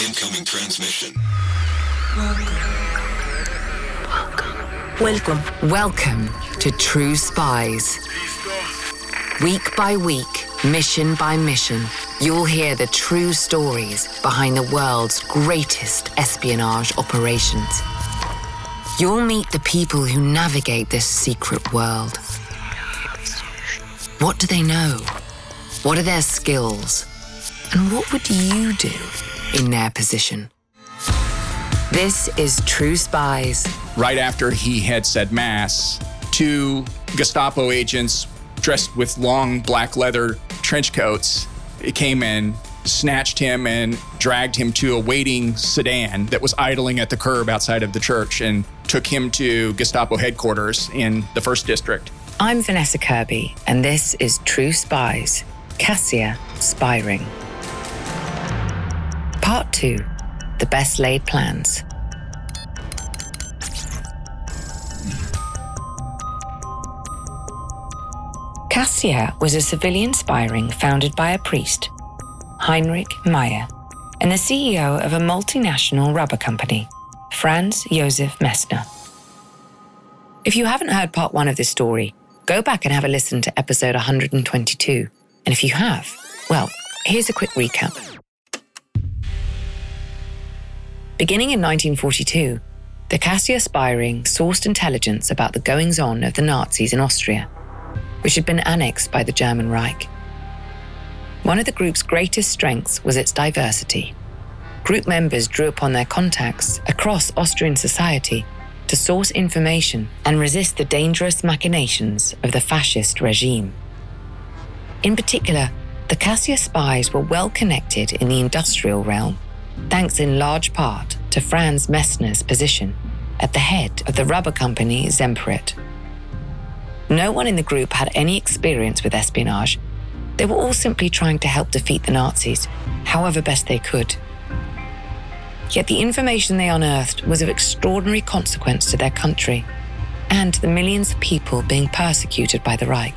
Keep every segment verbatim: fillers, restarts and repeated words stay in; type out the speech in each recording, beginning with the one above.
Incoming transmission. Welcome. Welcome to True Spies. Week by week, mission by mission, you'll hear the true stories behind the world's greatest espionage operations. You'll meet the people who navigate this secret world. What do they know? What are their skills? And what would you do in their position? This is True Spies. Right after he had said mass, two Gestapo agents dressed with long black leather trench coats came in, snatched him, and dragged him to a waiting sedan that was idling at the curb outside of the church and took him to Gestapo headquarters in the first district. I'm Vanessa Kirby, and this is True Spies, Cassia Spy Ring. Part two, the best laid plans. Cassia was a civilian spy ring founded by a priest, Heinrich Meyer, and the C E O of a multinational rubber company, Franz Josef Messner. If you haven't heard part one of this story, go back and have a listen to episode one hundred twenty-two. And if you have, well, here's a quick recap. Beginning in nineteen forty-two, the Cassia spy ring sourced intelligence about the goings-on of the Nazis in Austria, which had been annexed by the German Reich. One of the group's greatest strengths was its diversity. Group members drew upon their contacts across Austrian society to source information and resist the dangerous machinations of the fascist regime. In particular, the Cassia spies were well connected in the industrial realm, thanks in large part to Franz Messner's position at the head of the rubber company Semperit. No one in the group had any experience with espionage. They were all simply trying to help defeat the Nazis, however best they could. Yet the information they unearthed was of extraordinary consequence to their country and to the millions of people being persecuted by the Reich.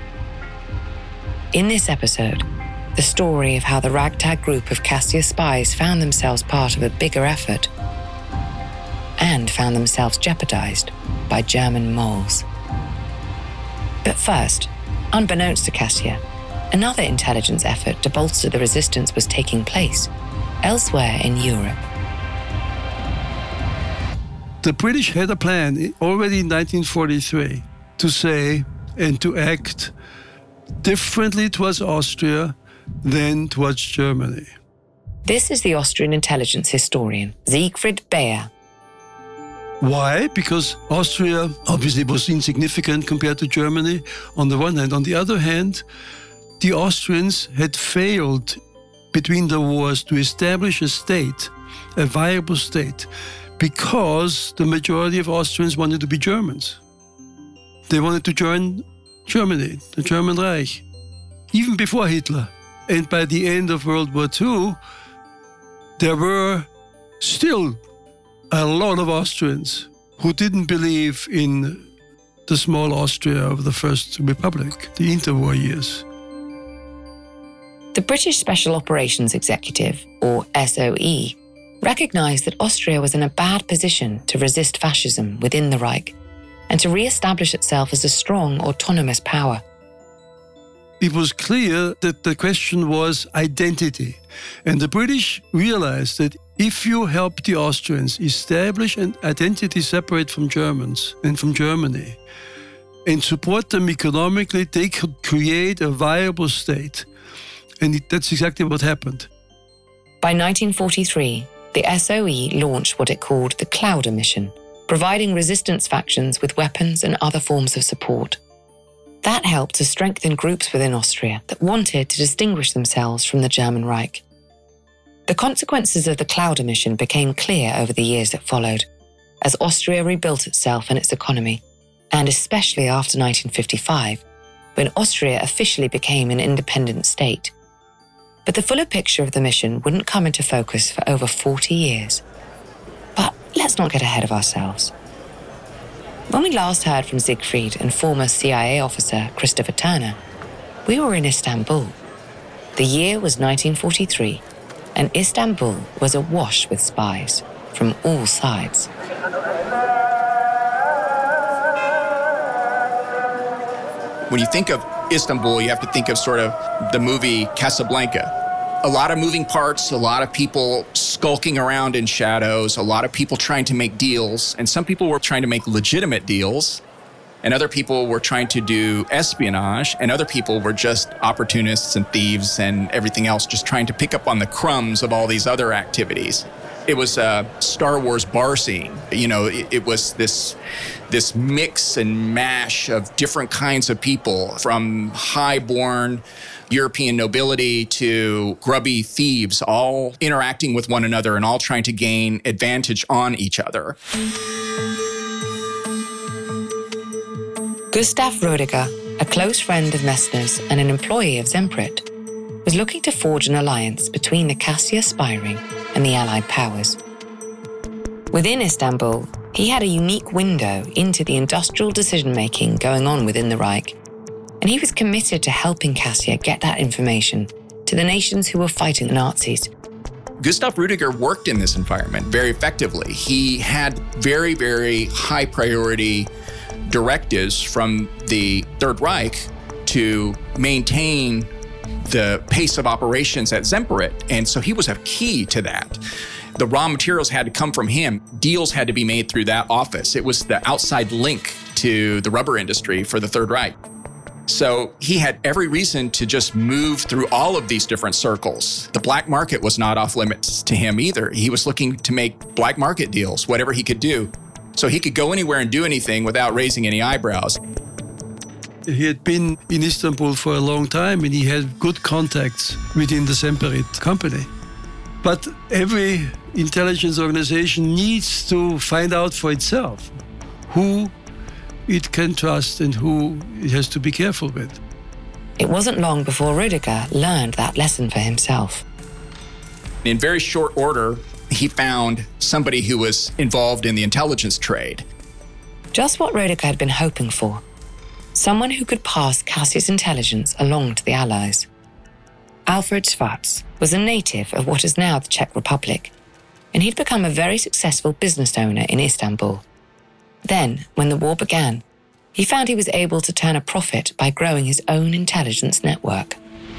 In this episode, the story of how the ragtag group of Cassia spies found themselves part of a bigger effort and found themselves jeopardized by German moles. But first, unbeknownst to Cassia, another intelligence effort to bolster the resistance was taking place elsewhere in Europe. The British had a plan already in nineteen forty-three to say and to act differently towards Austria than towards Germany. This is the Austrian intelligence historian Siegfried Beer. Why? Because Austria obviously was insignificant compared to Germany on the one hand. On the other hand, the Austrians had failed between the wars to establish a state, a viable state, because the majority of Austrians wanted to be Germans. They wanted to join Germany, the German Reich, even before Hitler. And by the end of World War Two, there were still a lot of Austrians who didn't believe in the small Austria of the First Republic, the interwar years. The British Special Operations Executive, or S O E, recognized that Austria was in a bad position to resist fascism within the Reich and to re-establish itself as a strong, autonomous power. It was clear that the question was identity. And the British realized that if you help the Austrians establish an identity separate from Germans and from Germany and support them economically, they could create a viable state. And it, that's exactly what happened. By nineteen forty-three, the S O E launched what it called the Clowder Mission, providing resistance factions with weapons and other forms of support. That helped to strengthen groups within Austria that wanted to distinguish themselves from the German Reich. The consequences of the Clowder Mission became clear over the years that followed, as Austria rebuilt itself and its economy, and especially after nineteen fifty-five, when Austria officially became an independent state. But the fuller picture of the mission wouldn't come into focus for over forty years. But let's not get ahead of ourselves. When we last heard from Siegfried and former C I A officer Christopher Turner, we were in Istanbul. The year was nineteen forty-three, and Istanbul was awash with spies from all sides. When you think of Istanbul, you have to think of sort of the movie Casablanca. A lot of moving parts, a lot of people skulking around in shadows, a lot of people trying to make deals, and some people were trying to make legitimate deals, and other people were trying to do espionage, and other people were just opportunists and thieves and everything else, just trying to pick up on the crumbs of all these other activities. It was a Star Wars bar scene. You know, it, it was this, this mix and mash of different kinds of people, from high-born European nobility to grubby thieves, all interacting with one another and all trying to gain advantage on each other. Gustav Rödiger, a close friend of Messner's and an employee of Semperit, was looking to forge an alliance between the Cassia spy ring and the Allied powers. Within Istanbul, he had a unique window into the industrial decision-making going on within the Reich, and he was committed to helping Cassia get that information to the nations who were fighting the Nazis. Gustav Rödiger worked in this environment very effectively. He had very, very high priority directives from the Third Reich to maintain the pace of operations at Semperit, and so he was a key to that. The raw materials had to come from him. Deals had to be made through that office. It was the outside link to the rubber industry for the Third Reich. So he had every reason to just move through all of these different circles. The black market was not off limits to him either. He was looking to make black market deals, whatever he could do. So he could go anywhere and do anything without raising any eyebrows. He had been in Istanbul for a long time and he had good contacts within the Semperit company. But every intelligence organization needs to find out for itself who it can trust and who it has to be careful with. It wasn't long before Rödiger learned that lesson for himself. In very short order, he found somebody who was involved in the intelligence trade. Just what Rödiger had been hoping for. Someone who could pass Cassia's intelligence along to the Allies. Alfred Schwarz was a native of what is now the Czech Republic, and he'd become a very successful business owner in Istanbul. Then, when the war began, he found he was able to turn a profit by growing his own intelligence network.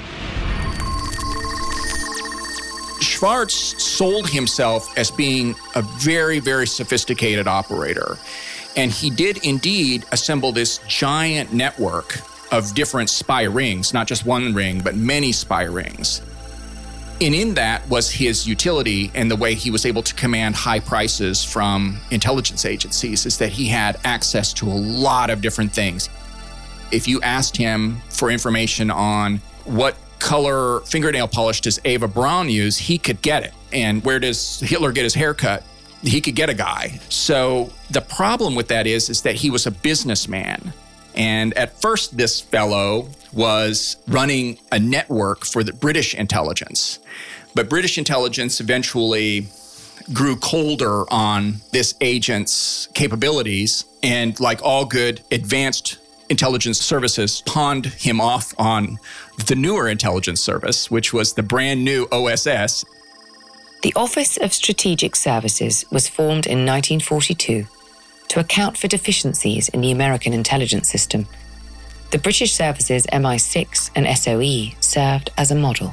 Schwarz sold himself as being a very, very sophisticated operator. And he did indeed assemble this giant network of different spy rings, not just one ring, but many spy rings. And in that was his utility and the way he was able to command high prices from intelligence agencies, is that he had access to a lot of different things. If you asked him for information on what color fingernail polish does Eva Braun use, he could get it. And where does Hitler get his haircut? He could get a guy. So the problem with that is, is that he was a businessman. And at first, this fellow was running a network for the British intelligence. But British intelligence eventually grew colder on this agent's capabilities. And like all good advanced intelligence services, pawned him off on the newer intelligence service, which was the brand new O S S. The Office of Strategic Services was formed in nineteen forty-two to account for deficiencies in the American intelligence system. The British services M I six and S O E served as a model.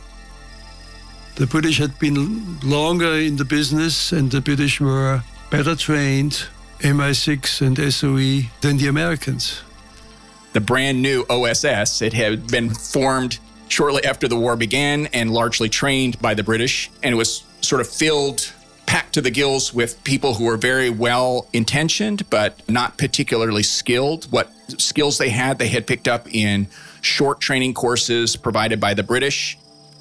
The British had been longer in the business and the British were better trained, M I six and S O E, than the Americans. The brand new O S S, it had been formed shortly after the war began and largely trained by the British, and it was sort of filled, packed to the gills with people who were very well-intentioned, but not particularly skilled. What skills they had, they had picked up in short training courses provided by the British.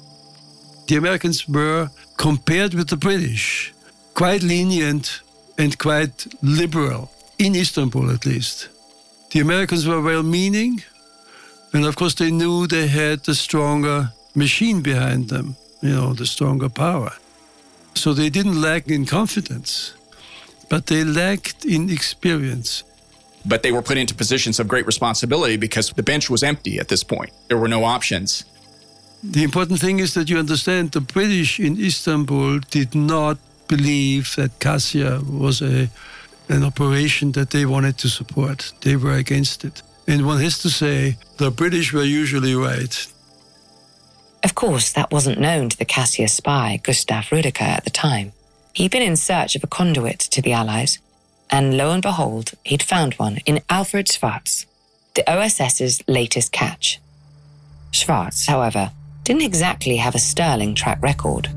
The Americans were, compared with the British, quite lenient and quite liberal, in Istanbul at least. The Americans were well-meaning, and of course they knew they had the stronger machine behind them, you know, the stronger power. So they didn't lack in confidence, but they lacked in experience. But they were put into positions of great responsibility because the bench was empty at this point. There were no options. The important thing is that you understand the British in Istanbul did not believe that Cassia was a an operation that they wanted to support. They were against it. And one has to say, the British were usually right. Of course, that wasn't known to the Cassia spy, Gustav Rüdiger, at the time. He'd been in search of a conduit to the Allies, and lo and behold, he'd found one in Alfred Schwarz, the OSS's latest catch. Schwarz, however, didn't exactly have a sterling track record.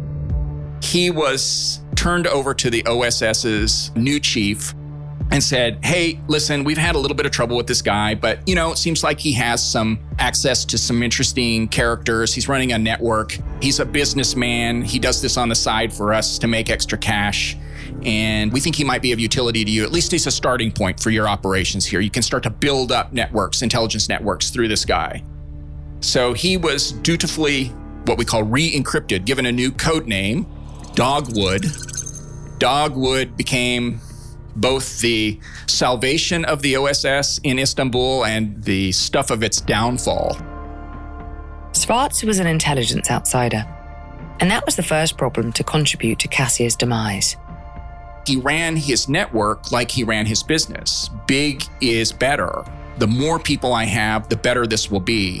He was turned over to the OSS's new chief and said, hey, listen, we've had a little bit of trouble with this guy, but, you know, it seems like he has some access to some interesting characters. He's running a network. He's a businessman. He does this on the side for us to make extra cash. And we think he might be of utility to you. At least he's a starting point for your operations here. You can start to build up networks, intelligence networks through this guy. So he was dutifully, what we call re-encrypted, given a new code name, Dogwood. Dogwood became both the salvation of the O S S in Istanbul and the stuff of its downfall. Schwarz was an intelligence outsider, and that was the first problem to contribute to Cassia's demise. He ran his network like he ran his business. Big is better. The more people I have, the better this will be.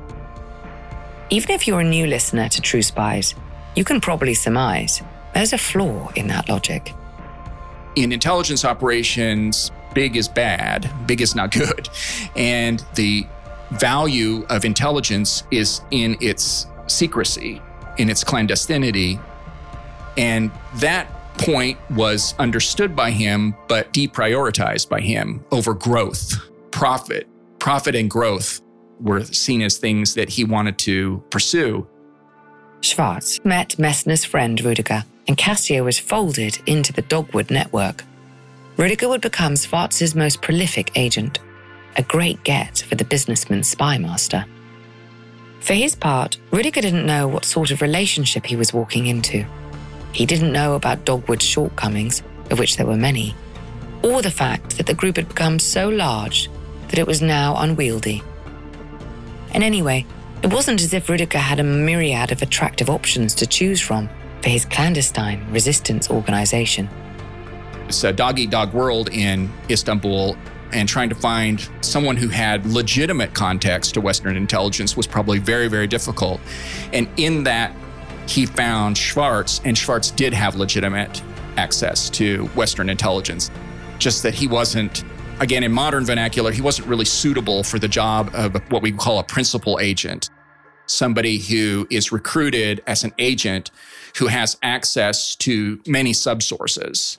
Even if you're a new listener to True Spies, you can probably surmise there's a flaw in that logic. In intelligence operations, big is bad, big is not good. And the value of intelligence is in its secrecy, in its clandestinity. And that point was understood by him, but deprioritized by him over growth. Profit, profit and growth were seen as things that he wanted to pursue. Schwarz met Messner's friend Rüdiger, and Cassia was folded into the Dogwood network. Rüdiger would become Schwarz's most prolific agent, a great get for the businessman's spy master. For his part, Rüdiger didn't know what sort of relationship he was walking into. He didn't know about Dogwood's shortcomings, of which there were many, or the fact that the group had become so large that it was now unwieldy. And anyway, it wasn't as if Rüdiger had a myriad of attractive options to choose from for his clandestine resistance organization. It's a dog-eat-dog world in Istanbul, and trying to find someone who had legitimate context to Western intelligence was probably very, very difficult. And in that, he found Schwarz, and Schwarz did have legitimate access to Western intelligence, just that he wasn't, again, in modern vernacular, he wasn't really suitable for the job of what we call a principal agent, somebody who is recruited as an agent who has access to many subsources.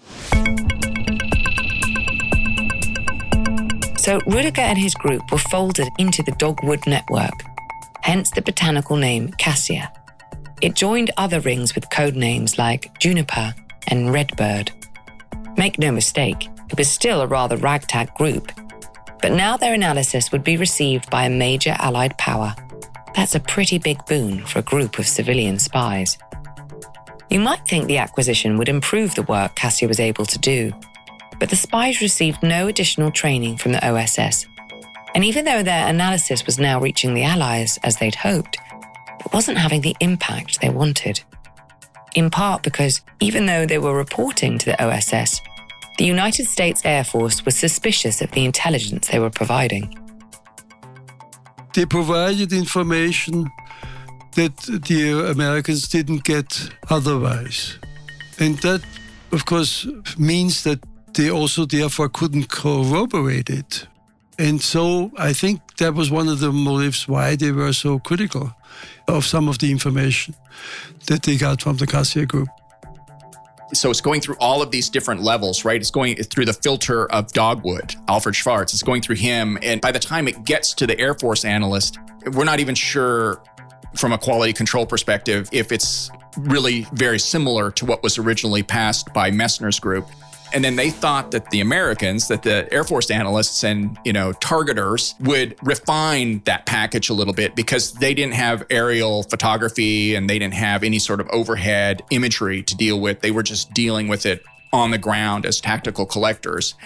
So Rüdiger and his group were folded into the Dogwood network, hence the botanical name Cassia. It joined other rings with code names like Juniper and Redbird. Make no mistake, it was still a rather ragtag group, but now their analysis would be received by a major allied power. That's a pretty big boon for a group of civilian spies. You might think the acquisition would improve the work Cassia was able to do, but the spies received no additional training from the O S S, and even though their analysis was now reaching the Allies as they'd hoped, it wasn't having the impact they wanted. In part because even though they were reporting to the O S S, the United States Air Force was suspicious of the intelligence they were providing. They provided information that the Americans didn't get otherwise. And that, of course, means that they also therefore couldn't corroborate it. And so I think that was one of the motives why they were so critical of some of the information that they got from the Cassia group. So it's going through all of these different levels, right? It's going through the filter of Dogwood, Alfred Schwarz. It's going through him. And by the time it gets to the Air Force analyst, we're not even sure from a quality control perspective if it's really very similar to what was originally passed by Messner's group. And then they thought that the Americans, that the Air Force analysts and, you know, targeters would refine that package a little bit because they didn't have aerial photography and they didn't have any sort of overhead imagery to deal with. They were just dealing with it on the ground as tactical collectors.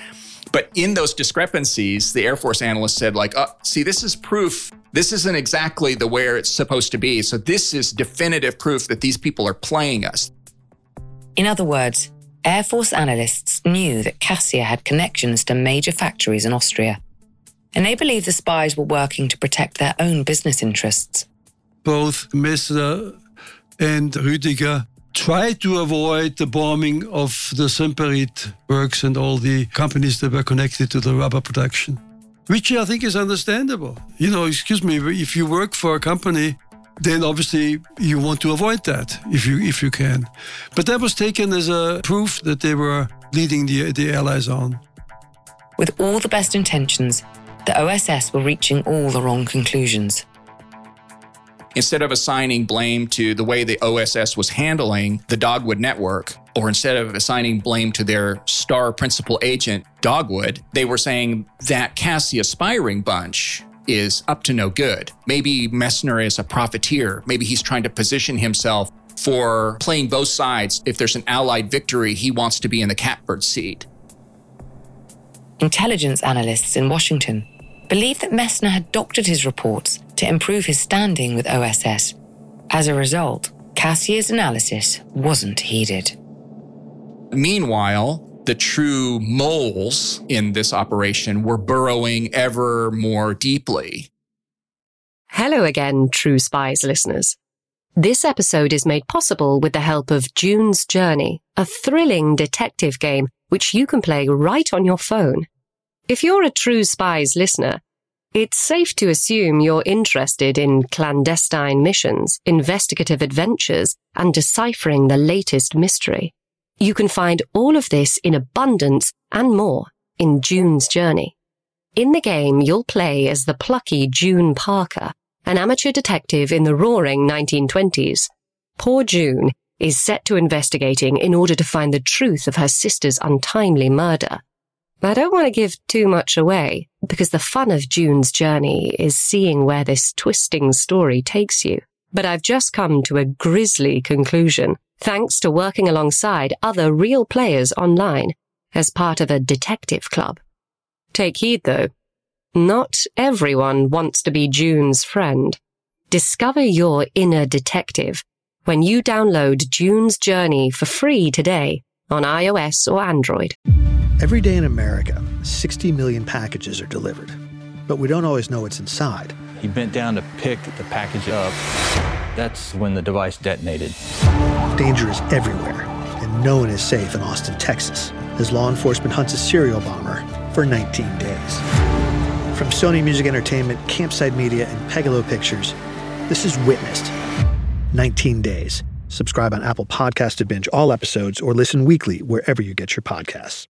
But in those discrepancies, the Air Force analyst said, like, oh, see, this is proof. This isn't exactly the where it's supposed to be. So this is definitive proof that these people are playing us. In other words, Air Force analysts knew that Cassia had connections to major factories in Austria, and they believed the spies were working to protect their own business interests. Both Messner and Rüdiger tried to avoid the bombing of the Semperit works and all the companies that were connected to the rubber production, which I think is understandable. You know, excuse me, if you work for a company, then obviously you want to avoid that if you if you can. But that was taken as a proof that they were leading the, the Allies on. With all the best intentions, the O S S were reaching all the wrong conclusions. Instead of assigning blame to the way the O S S was handling the Dogwood network, or instead of assigning blame to their star principal agent, Dogwood, they were saying that Cassia spying bunch is up to no good. Maybe Messner is a profiteer. Maybe he's trying to position himself for playing both sides. If there's an Allied victory, he wants to be in the catbird seat. Intelligence analysts in Washington believed that Messner had doctored his reports to improve his standing with O S S. As a result, Cassia's analysis wasn't heeded. Meanwhile, the true moles in this operation were burrowing ever more deeply. Hello again, True Spies listeners. This episode is made possible with the help of June's Journey, a thrilling detective game which you can play right on your phone. If you're a True Spies listener, it's safe to assume you're interested in clandestine missions, investigative adventures, and deciphering the latest mystery. You can find all of this in abundance and more in June's Journey. In the game, you'll play as the plucky June Parker, an amateur detective in the roaring nineteen twenties. Poor June is set to investigating in order to find the truth of her sister's untimely murder. I don't want to give too much away, because the fun of June's Journey is seeing where this twisting story takes you. But I've just come to a grisly conclusion, thanks to working alongside other real players online as part of a detective club. Take heed, though. Not everyone wants to be June's friend. Discover your inner detective when you download June's Journey for free today on iOS or Android. Every day in America, sixty million packages are delivered, but we don't always know what's inside. He bent down to pick the package up. That's when the device detonated. Danger is everywhere, and no one is safe in Austin, Texas, as law enforcement hunts a serial bomber for nineteen days. From Sony Music Entertainment, Campside Media, and Pegalo Pictures, this is Witnessed. nineteen days. Subscribe on Apple Podcasts to binge all episodes or listen weekly wherever you get your podcasts.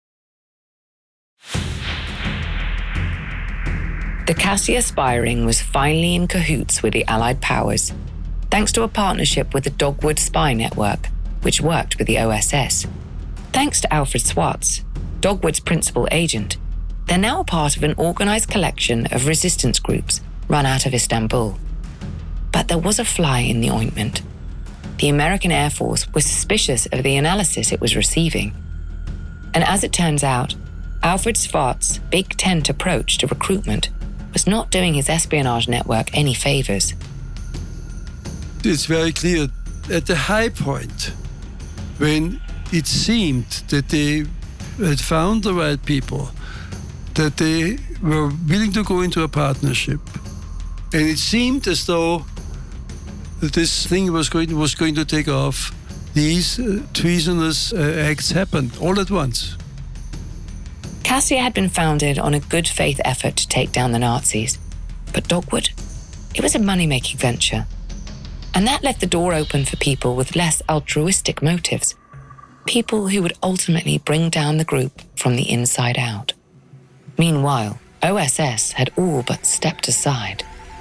The Cassia spy ring was finally in cahoots with the Allied powers, thanks to a partnership with the Dogwood Spy Network, which worked with the O S S. Thanks to Alfred Swartz, Dogwood's principal agent, they're now a part of an organized collection of resistance groups run out of Istanbul. But there was a fly in the ointment. The American Air Force was suspicious of the analysis it was receiving. And as it turns out, Alfred Swartz's Big Tent approach to recruitment was not doing his espionage network any favors. It's very clear at the high point, when it seemed that they had found the right people, that they were willing to go into a partnership, and it seemed as though this thing was going was going to take off, these uh, treasonous uh, acts happened all at once. Cassia had been founded on a good faith effort to take down the Nazis, but Dogwood, it was a money-making venture. And that left the door open for people with less altruistic motives, people who would ultimately bring down the group from the inside out. Meanwhile, O S S had all but stepped aside.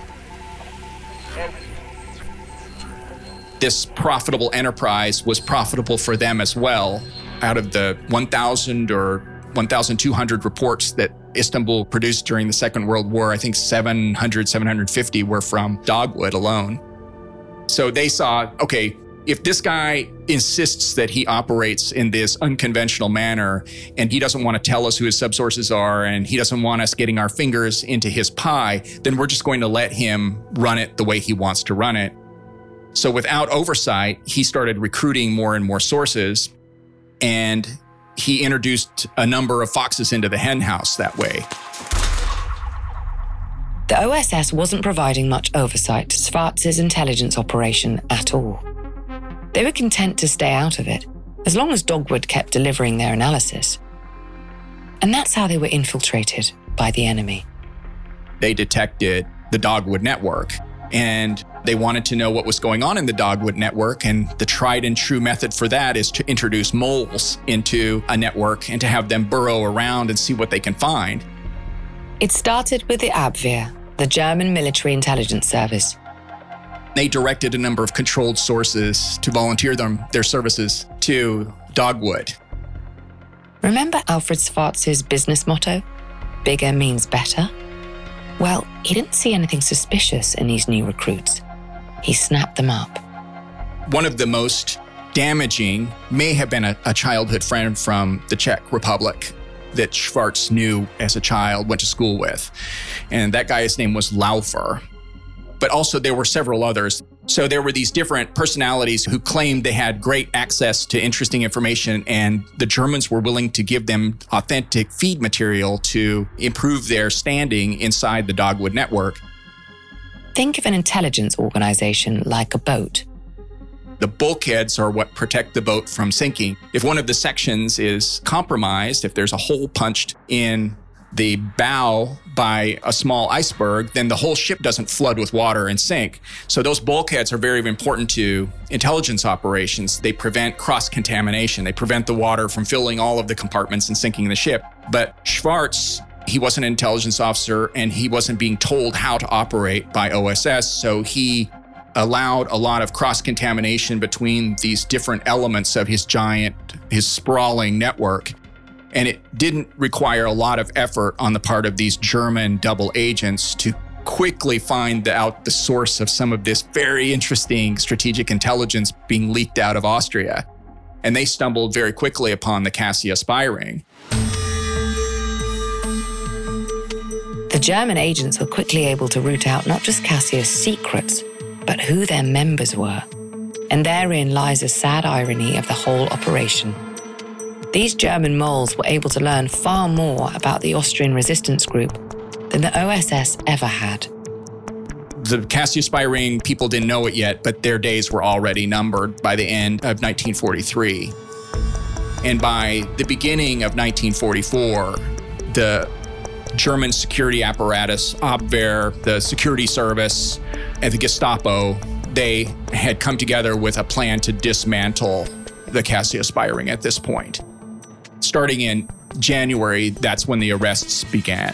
This profitable enterprise was profitable for them as well. Out of the one thousand or one thousand two hundred reports that Istanbul produced during the Second World War, I think seven hundred, seven hundred fifty were from Dogwood alone. So they saw, okay, if this guy insists that he operates in this unconventional manner, and he doesn't want to tell us who his subsources are, and he doesn't want us getting our fingers into his pie, then we're just going to let him run it the way he wants to run it. So without oversight, he started recruiting more and more sources, and he introduced a number of foxes into the henhouse that way. The O S S wasn't providing much oversight to Svarts's intelligence operation at all. They were content to stay out of it, as long as Dogwood kept delivering their analysis. And that's how they were infiltrated by the enemy. They detected the Dogwood network, and they wanted to know what was going on in the Dogwood network, and the tried and true method for that is to introduce moles into a network and to have them burrow around and see what they can find. It started with the Abwehr, the German military intelligence service. They directed a number of controlled sources to volunteer them their services to Dogwood. Remember Alfred Svarts's business motto? Bigger means better? Well, he didn't see anything suspicious in these new recruits. He snapped them up. One of the most damaging may have been a, a childhood friend from the Czech Republic that Schwartz knew as a child, went to school with. And that guy's name was Laufer. But also there were several others. So there were these different personalities who claimed they had great access to interesting information, and the Germans were willing to give them authentic feed material to improve their standing inside the Dogwood network. Think of an intelligence organization like a boat. The bulkheads are what protect the boat from sinking. If one of the sections is compromised, if there's a hole punched in the bow by a small iceberg, then the whole ship doesn't flood with water and sink. So those bulkheads are very important to intelligence operations. They prevent cross-contamination. They prevent the water from filling all of the compartments and sinking the ship. But Schwartz, he wasn't an intelligence officer, and he wasn't being told how to operate by O S S, so he allowed a lot of cross-contamination between these different elements of his giant, his sprawling network. And it didn't require a lot of effort on the part of these German double agents to quickly find out the source of some of this very interesting strategic intelligence being leaked out of Austria. And they stumbled very quickly upon the Cassia spy ring. The German agents were quickly able to root out not just Cassia's secrets, but who their members were. And therein lies a sad irony of the whole operation. These German moles were able to learn far more about the Austrian resistance group than the O S S ever had. The Cassia spy ring, people didn't know it yet, but their days were already numbered by the end of nineteen forty-three. And by the beginning of nineteen forty-four, the German security apparatus, Abwehr, the security service, and the Gestapo, they had come together with a plan to dismantle the Cassia spy ring at this point. Starting in January, that's when the arrests began.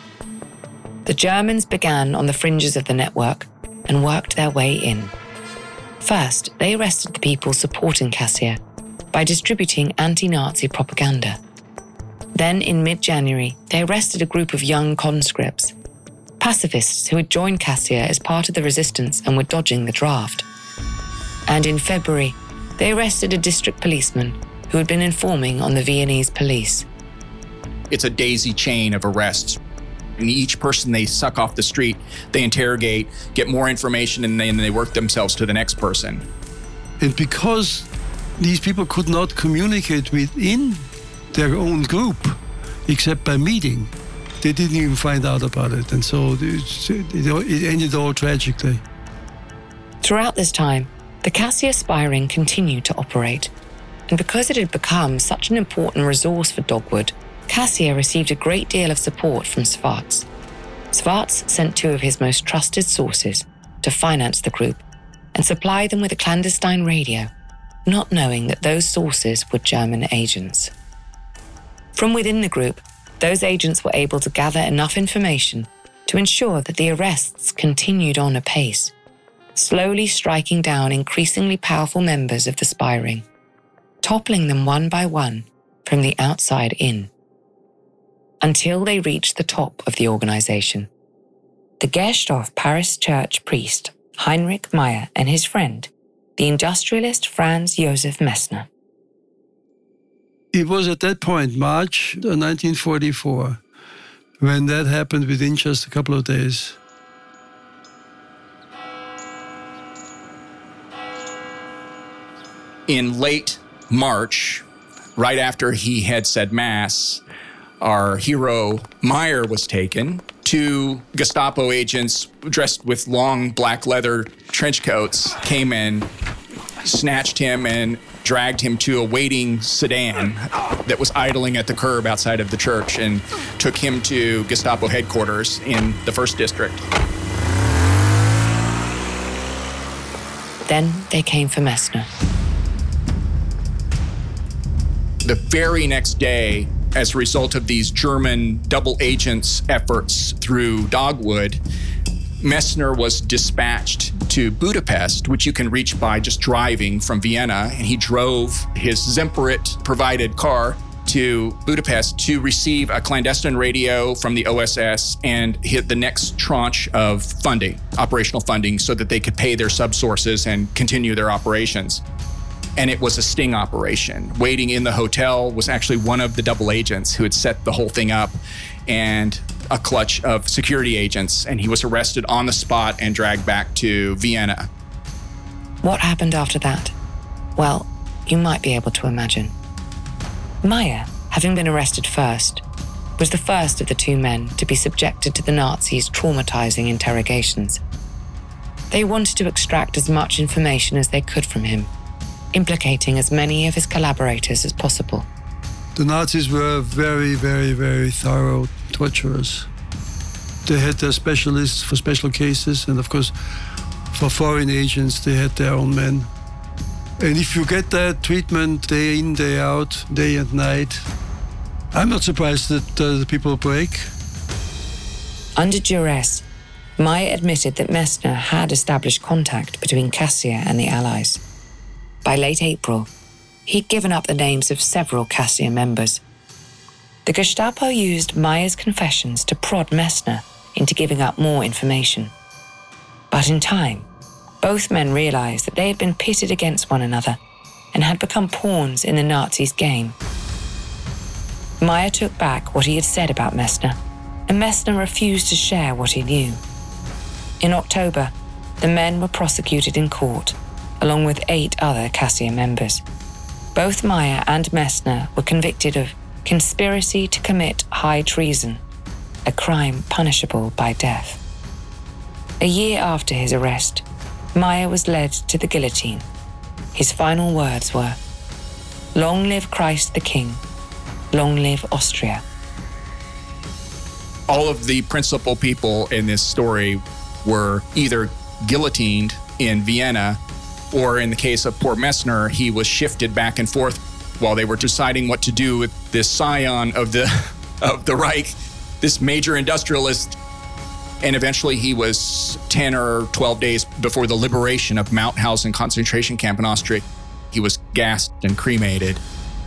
The Germans began on the fringes of the network and worked their way in. First, they arrested the people supporting Cassia by distributing anti-Nazi propaganda. Then, in mid-January, they arrested a group of young conscripts, pacifists who had joined Cassia as part of the resistance and were dodging the draft. And in February, they arrested a district policeman who had been informing on the Viennese police. It's a daisy chain of arrests. And each person they suck off the street, they interrogate, get more information, and then they work themselves to the next person. And because these people could not communicate within their own group, except by meeting, they didn't even find out about it. And so it, it ended all tragically. Throughout this time, the Cassia spy ring continued to operate. And because it had become such an important resource for Dogwood, Cassia received a great deal of support from Svarts. Svarts sent two of his most trusted sources to finance the group and supply them with a clandestine radio, not knowing that those sources were German agents. From within the group, those agents were able to gather enough information to ensure that the arrests continued on apace, slowly striking down increasingly powerful members of the spy ring, toppling them one by one from the outside in, until they reached the top of the organization. The Gersdorf Parish Church priest, Heinrich Meyer, and his friend, the industrialist Franz Josef Messner. It was at that point, March nineteen forty-four, when that happened within just a couple of days. In late March, right after he had said Mass, our hero Meyer was taken. Two Gestapo agents dressed with long black leather trench coats came in, snatched him, and dragged him to a waiting sedan that was idling at the curb outside of the church and took him to Gestapo headquarters in the first district. Then they came for Messner. The very next day, as a result of these German double agents' efforts through Dogwood, Messner was dispatched to Budapest, which you can reach by just driving from Vienna. And he drove his Semperit-provided car to Budapest to receive a clandestine radio from the O S S and hit the next tranche of funding, operational funding, so that they could pay their subsources and continue their operations. And it was a sting operation. Waiting in the hotel was actually one of the double agents who had set the whole thing up, and a clutch of security agents, and he was arrested on the spot and dragged back to Vienna. What happened after that? Well, you might be able to imagine. Meyer, having been arrested first, was the first of the two men to be subjected to the Nazis' traumatizing interrogations. They wanted to extract as much information as they could from him, implicating as many of his collaborators as possible. The Nazis were very, very, very thorough torturers. They had their specialists for special cases, and of course, for foreign agents, they had their own men. And if you get that treatment day in, day out, day and night, I'm not surprised that uh, the people break. Under duress, Meyer admitted that Messner had established contact between Cassia and the Allies. By late April, he'd given up the names of several Cassia members. The Gestapo used Meyer's confessions to prod Messner into giving up more information. But in time, both men realized that they had been pitted against one another and had become pawns in the Nazis' game. Meyer took back what he had said about Messner, and Messner refused to share what he knew. In October, the men were prosecuted in court, along with eight other Cassia members. Both Meyer and Messner were convicted of conspiracy to commit high treason, a crime punishable by death. A year after his arrest, Meyer was led to the guillotine. His final words were, "Long live Christ the King, long live Austria." All of the principal people in this story were either guillotined in Vienna, or in the case of poor Messner, he was shifted back and forth while they were deciding what to do with this scion of the of the Reich, this major industrialist. And eventually he was ten or twelve days before the liberation of Mauthausen concentration camp in Austria. He was gassed and cremated.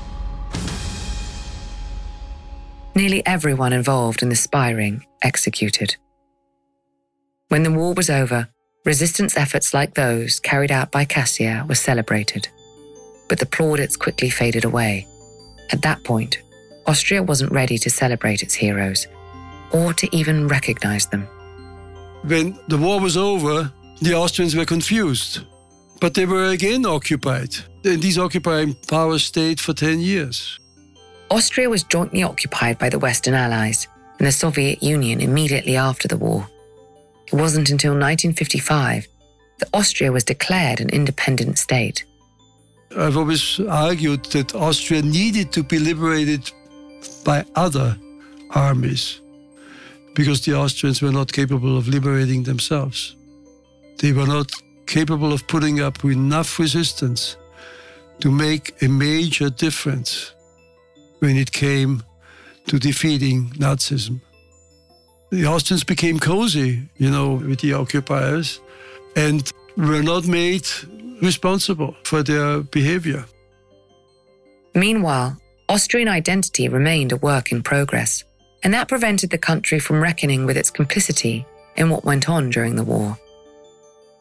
Nearly everyone involved in the spy ring executed. When the war was over, resistance efforts like those carried out by Cassia were celebrated, but the plaudits quickly faded away. At that point, Austria wasn't ready to celebrate its heroes, or to even recognize them. When the war was over, the Austrians were confused, but they were again occupied. And these occupying powers stayed for ten years. Austria was jointly occupied by the Western Allies and the Soviet Union immediately after the war. It wasn't until nineteen fifty-five that Austria was declared an independent state. I've always argued that Austria needed to be liberated by other armies because the Austrians were not capable of liberating themselves. They were not capable of putting up enough resistance to make a major difference when it came to defeating Nazism. The Austrians became cozy, you know, with the occupiers, and were not made responsible for their behavior. Meanwhile, Austrian identity remained a work in progress, and that prevented the country from reckoning with its complicity in what went on during the war.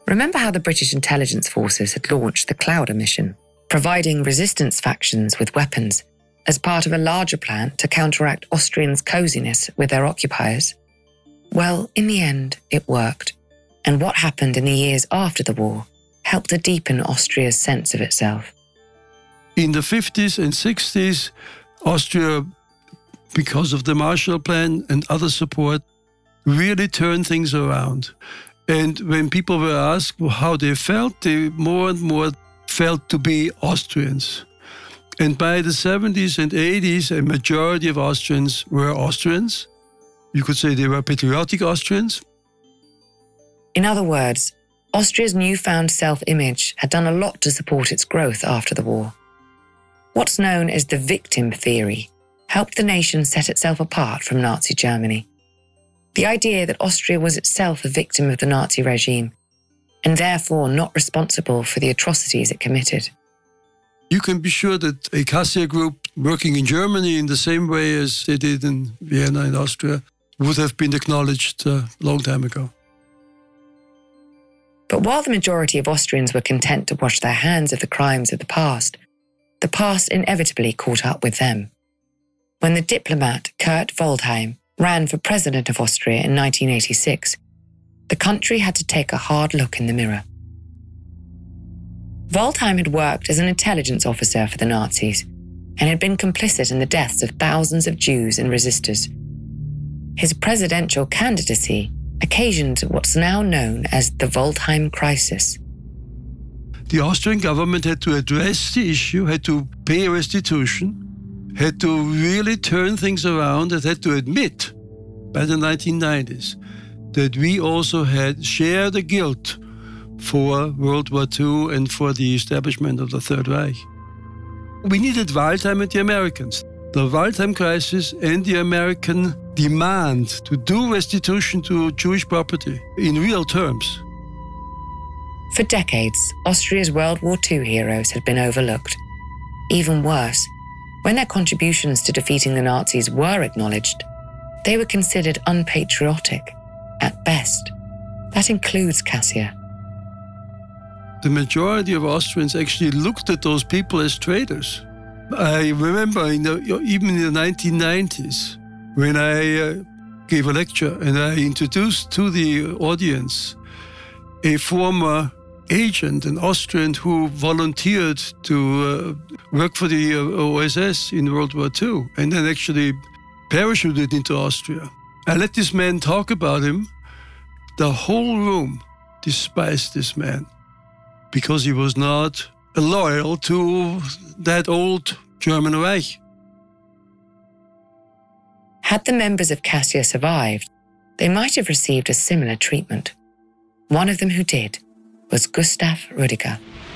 Remember how the British intelligence forces had launched the Clowder mission, providing resistance factions with weapons as part of a larger plan to counteract Austrians' coziness with their occupiers? Well, in the end, it worked. And what happened in the years after the war helped to deepen Austria's sense of itself. In the fifties and sixties, Austria, because of the Marshall Plan and other support, really turned things around. And when people were asked how they felt, they more and more felt to be Austrians. And by the seventies and eighties, a majority of Austrians were Austrians. You could say they were patriotic Austrians. In other words, Austria's newfound self-image had done a lot to support its growth after the war. What's known as the victim theory helped the nation set itself apart from Nazi Germany. The idea that Austria was itself a victim of the Nazi regime and therefore not responsible for the atrocities it committed. You can be sure that a Cassia group working in Germany in the same way as they did in Vienna and Austria would have been acknowledged a long time ago. But while the majority of Austrians were content to wash their hands of the crimes of the past, the past inevitably caught up with them. When the diplomat Kurt Waldheim ran for president of Austria in nineteen eighty-six, the country had to take a hard look in the mirror. Waldheim had worked as an intelligence officer for the Nazis and had been complicit in the deaths of thousands of Jews and resistors. His presidential candidacy occasioned what's now known as the Waldheim crisis. The Austrian government had to address the issue, had to pay restitution, had to really turn things around, and had to admit by the nineteen nineties that we also had shared the guilt for World War Two and for the establishment of the Third Reich. We needed Waldheim and the Americans. The Waldheim crisis and the American demand to do restitution to Jewish property in real terms. For decades, Austria's World War Two heroes had been overlooked. Even worse, when their contributions to defeating the Nazis were acknowledged, they were considered unpatriotic, at best. That includes Cassia. The majority of Austrians actually looked at those people as traitors. I remember in the, even in the nineteen nineties, when I uh, gave a lecture and I introduced to the audience a former agent, an Austrian who volunteered to uh, work for the uh, O S S in World War Two and then actually parachuted into Austria. I let this man talk about him. The whole room despised this man because he was not loyal to that old German Reich. Had the members of Cassia survived, they might have received a similar treatment. One of them who did was Gustav Rüdiger.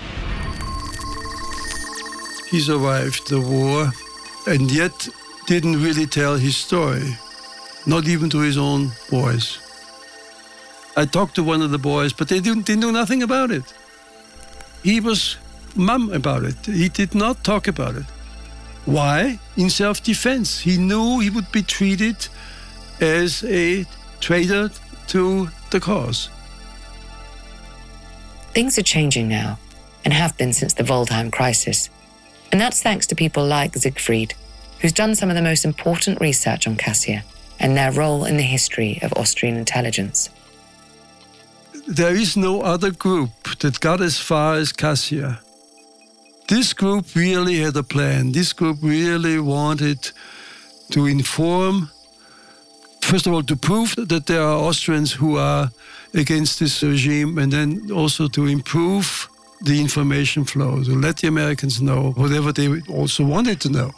He survived the war and yet didn't really tell his story, not even to his own boys. I talked to one of the boys, but they didn't, didn't know nothing about it. He was mum about it. He did not talk about it. Why? In self-defense. He knew he would be treated as a traitor to the cause. Things are changing now, and have been since the Waldheim crisis. And that's thanks to people like Siegfried, who's done some of the most important research on Cassia and their role in the history of Austrian intelligence. There is no other group that got as far as Cassia. This group really had a plan. This group really wanted to inform, first of all, to prove that there are Austrians who are against this regime, and then also to improve the information flow, to let the Americans know whatever they also wanted to know.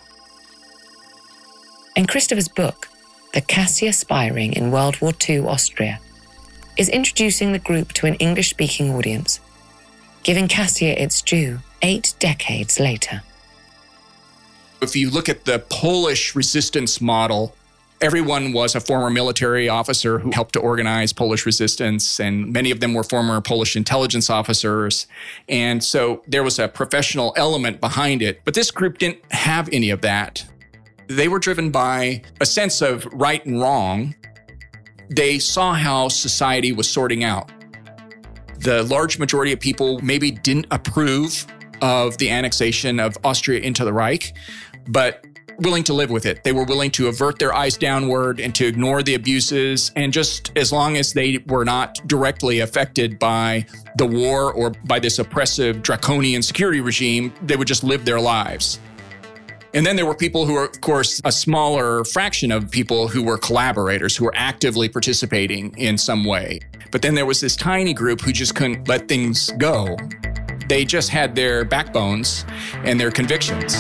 In Christopher's book, The Cassia Spy Ring in World War Two Austria, is introducing the group to an English-speaking audience, giving Cassia its due eight decades later. If you look at the Polish resistance model, everyone was a former military officer who helped to organize Polish resistance, and many of them were former Polish intelligence officers. And so there was a professional element behind it. But this group didn't have any of that. They were driven by a sense of right and wrong. They saw how society was sorting out. The large majority of people maybe didn't approve of the annexation of Austria into the Reich, but willing to live with it. They were willing to avert their eyes downward and to ignore the abuses. And just as long as they were not directly affected by the war or by this oppressive draconian security regime, they would just live their lives. And then there were people who were, of course, a smaller fraction of people who were collaborators, who were actively participating in some way. But then there was this tiny group who just couldn't let things go. They just had their backbones and their convictions.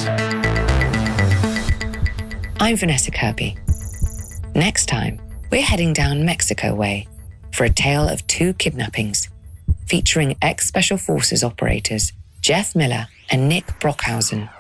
I'm Vanessa Kirby. Next time, we're heading down Mexico way for a tale of two kidnappings featuring ex-Special Forces operators Jeff Miller and Nick Brockhausen.